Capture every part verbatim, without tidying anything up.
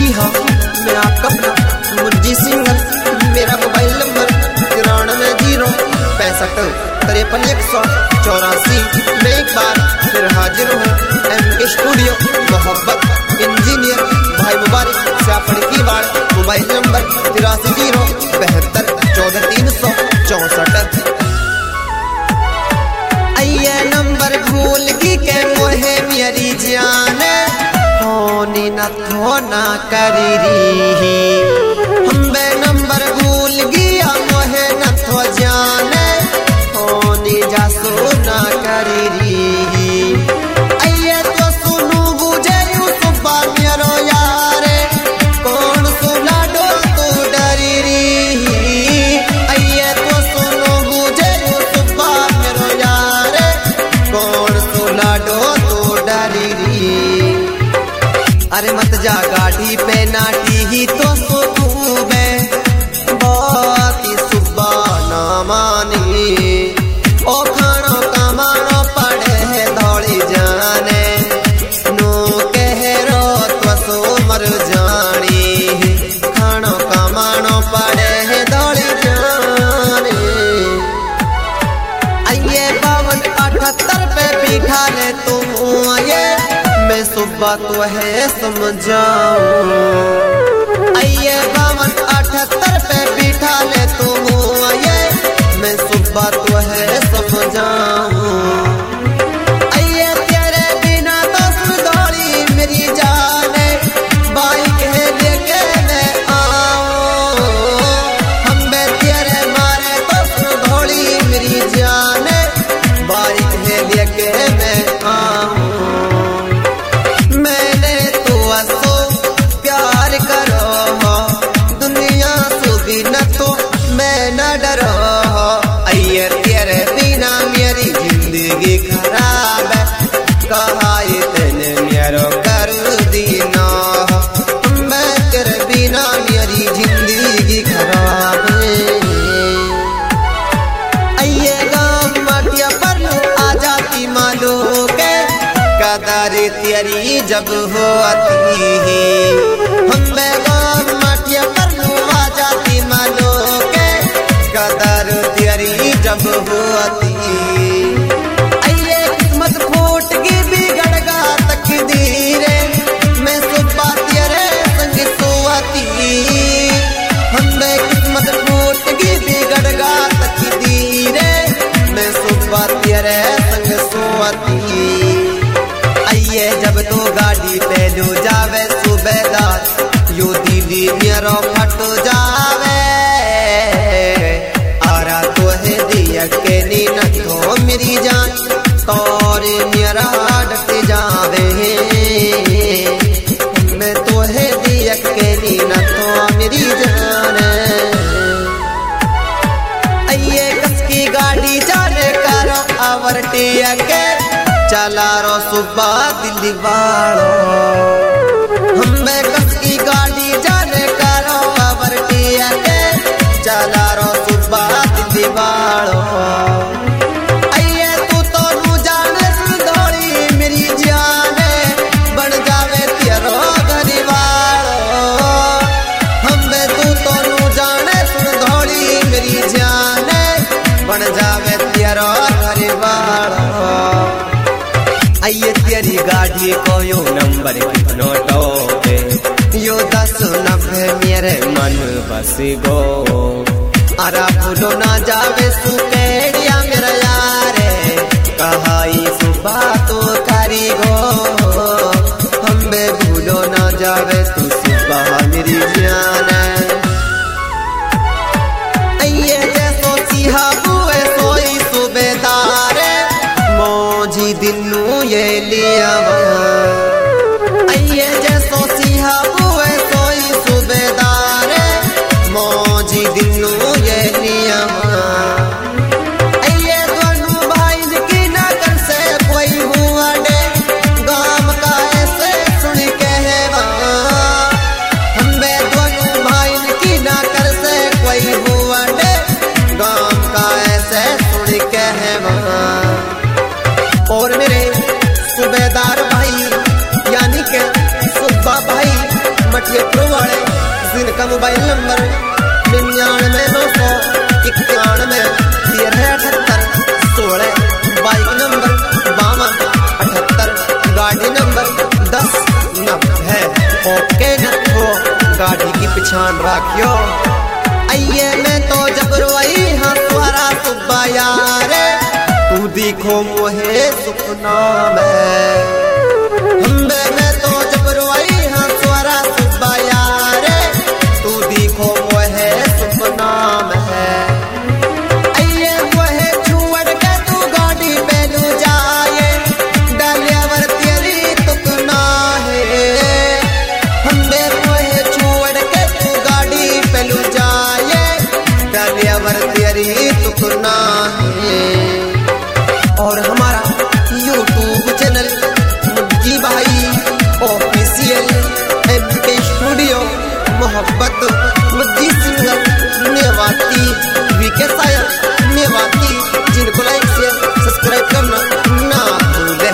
जी हाँ, मैं आपका अपना मुंजी सिंगर। मेरा मोबाइल नंबर तिरानवे जीरो पैंसठ तिरपन एक सौ चौरासी। मैं एक बार फिर हाजिर हूँ एम के स्टूडियो मोहब्बत इंजीनियर भाई मुबारक सापड़ की बाड़। मोबाइल नंबर तिरासी जीरो बहत्तर चौदह तीन सौ चौसठ। ये नंबर भूल की के मोहे मेरी जान होनी न थो ना करी री। हम बे नंबर भूल गया मोहे न थो जान होनी जा सो ना करी री। अये तो सुनू बुझे सुबा मेरो यार कौन सुना डो तू डरी री। अये तो सुनू बुझे सुबा मेरो यार कौन सुना डो तू डरी री। अरे मत जा गाड़ी पे नाटी ही तो सुबे बहुत ही सुबह ना मानी। ओ खानो कमानो पड़े है दौड़ी जाने नो कह रो तो सो मर जानी। खानो कमानो पड़े है दौड़ी जाने। आइए बावन अठहत्तर पे बिठा ले तुम आइए मैं सुबह तो है समझाऊं। आइए बावन अठहत्तर पे बिठा ले तुम आइए मैं सुबह तो है समझाऊं। आइए तेरे बिना तो सुधौड़ी मेरी जाने बाइक है लेके मैं आऊं। हम बे तेरे मारे तो सुधौड़ी मेरी जाने बाइक है लेके मैं आऊं। खराब कहा तेने मेरो कर दीना मैं तेरे बिना मेरी जिंदगी खराब। आइए गाँव मटिया पर आ जाती मालो के कदर तेरी जब होती हम गाँव मटिया पर आ जाती मालो के कदर तेरी जब होती। फूट की बिगड़ गा तकदीरे मैं सुबह तेरे संग सोती। हम किस्मत फूट की बिगड़ गा तकदीरे मैं सुबह तेरे संग सोती। आइए जब तो गाड़ी पे लो जावे सुबेदार यो दीदी मेरो फट जावे। आरा तो है दिया के नीन तो मेरी जान तोरे मेरा डट जावे। मैं तो है दिया के नीना तो मेरी जान। आइए कस की गाड़ी जाने करो आवरटिया के चला रो सुबह दिल्ली वालो। हम कस की गाड़ी जाने करो आवरटिया के चला रो सुबह दिल्ली वालो। आइए तेरी गाड़ी को यो नंबर कितनो टोपे यो दस नब्बे मेरे मन बस गो। अरा भूलो ना जावे सुकेड़िया मेरा यारे कहाई सुबह तो करी गो। हम बे भूलो ना जावे तू सुबह मेरी जान। आइए जैसो सिहा बुए सोई सुबेदार मौजी दिनू ये लिया। आइए जैसो सिहा बुए सोई सुबेदार मौजी दिनू ये लिया। आइए दोनों भाई की नगर से कोई हुआ डे गाम का ऐसे सुन के हम बे ये प्रो वाले जिनका मोबाइल नंबर निन्यानवे नौ सौ इक्यानवे तेरह अठहत्तर सोलह, बाइक नंबर बावन अठहत्तर, गाड़ी नंबर दस नब्बे। ओके नथो गाड़ी की पहचान रखियो। आइए मैं तो जबरवाई हाँ तुम्हारा सुब्बा यारे, तू देखो मोहे सुपना में। हम्बे मैं तो जबरवाई हाँ तुम्हारा सुब्बा यारे, तू देखो मोहे सुपना में। और हमारा यूट्यूब चैनल मुज्जी भाई ऑफिशियल एमके स्टूडियो मोहब्बत मुज्जी सिंगर नेवाती वीके सायर नेवाती, जिनको लाइक शेयर सब्सक्राइब करना ना भूले।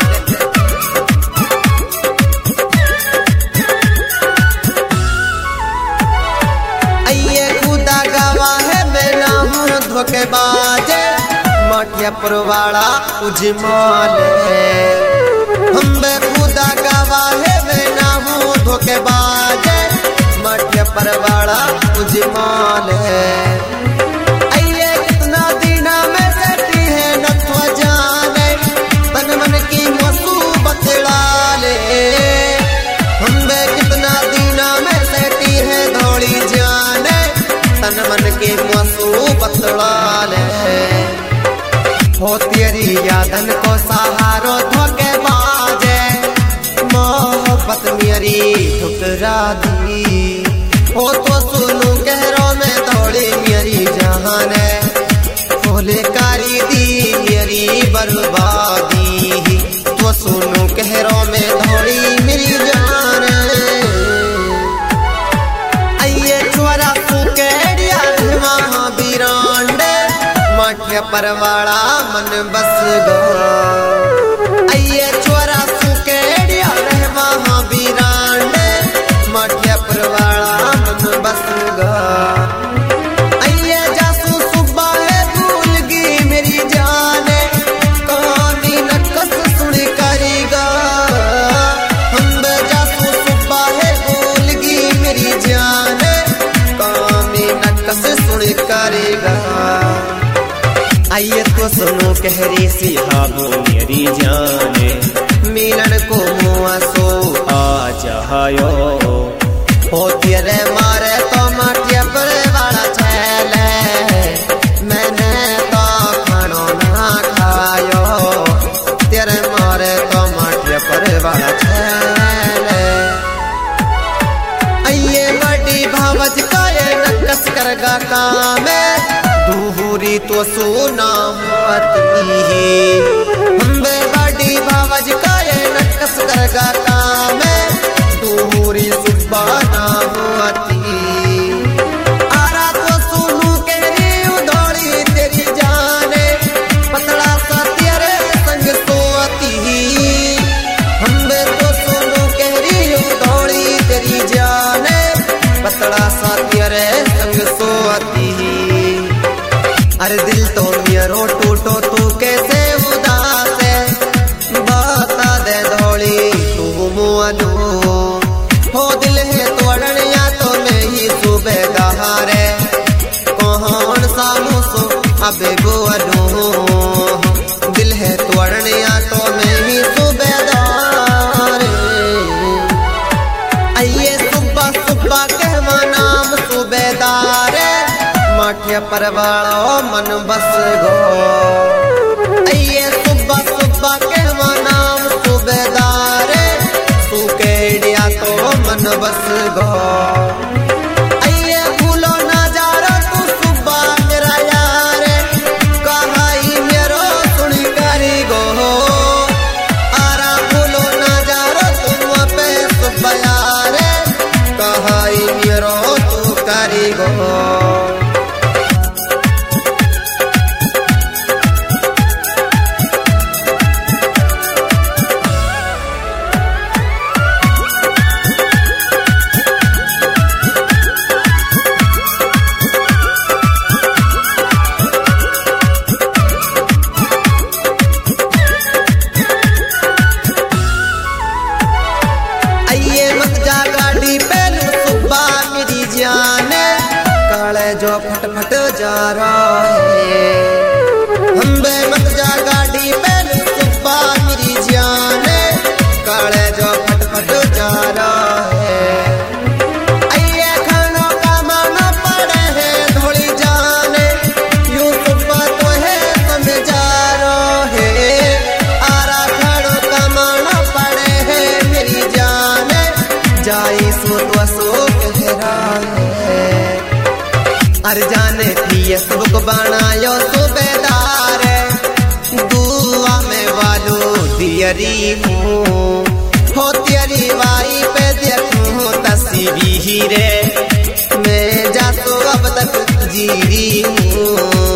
आइए खुदा गवाह है मैं ना हूँ धोखेबाज, माठिया परवाड़ा उजमाल है। हम खुदा गवाह मैं ना हूँ धोखेबाज, माठिया परवाड़ा उजमाल है। आइए कितना दीना में बैठी है नथवा जाने, तन मन की मुसीबत डाले। हम कितना दीना में बैठी है धोड़ी जाने, तन मन की मुसीबत डाले। हो तेरी यादन को सहारो धोखेबाजे, मोहब्बत मेरी ठुकरा दी। हो तो सुनू गहरों में थोड़ी मेरी जान है, खोले कारी दी मेरी बर्बादी। तो सुनू गहरों में थोड़ी मेरी जान है। आइए छोरा सुकेड़िया वहाँ बिरांडे, माठिया परवाड़ा मन बस गो। आइए छोरा सुकेड़िया वहाँ बिरांडे, माठिया परवाड़ा मन बस गो। आइए जासू सुब्बा है भूल गई मेरी जाने, कहानी नकस सुन करेगा। हम जासू सुब्बा है भूल गई मेरी जाने, कहानी नकस सुन करेगा। आइए तो सुनो कहरी सी हाबो मेरी जाने, मिलन को मुआ सो आ जायो। हो तेरे मारे तो माठिया परवाड़ा छैले, मैंने तो खानो ना खायो। तेरे मारे तो माठिया परवाड़ा छैले। आइए बड़ी भावज का ये नकस करगा काम, दूरी तो सोना होती। हम बड़ी भावज का ये नकस करगा काम, दूरी सुब्बा ना होती। आरा तो सुनू केरी उधौड़ी तेरी जाने, पतला सा तेरे संग सोती। हम तो सुनू केरी उधौड़ी तेरी जाने, पतला सा तेरे संग सोती। अरे दिल तो मेरो टूटो तू कैसे उदास है, बता दे धोड़ी तू मुआदो। हो दिल है तोड़निया तो मैं ही सुबह गहारे, कौन सा मुसो अबे गुआदो। दिल है तोड़निया तो मैं ही सुबह गहारे। आइए सुब्बा सुब्बा कहवा नाम सूबेदार, माठिया परवाड़ा मन बस गो। आइए सुब्बा सुब्बा कहवा नाम सूबेदार, सुकेड़िया तो मन बस गो। आइए भूलो ना जारो तू सुब्बा मेरा यार, कहाई मेरो सुन करी गो। आरा भूलो ना जारो तुम पे सुब्बा यार, कहाई मेरो तू करी गो। जा रहे हम बे मत जा गाड़ी पे सुबह मेरी जान काले जो फटफट जा रहे आइए खानों का माना पड़े है थोड़ी जाने यूं सुबह तो है समझा रहे आरा खानों का माना पड़े है मेरी जान जाई सो तो सो कह रहे अर जाने थी सबको बनायो सूबेदार दुआ में वालो दियरी हूँ हो तेरी वाई पे देखूँ तस्वीर रे मैं जा तो अब तक जीरी हूँ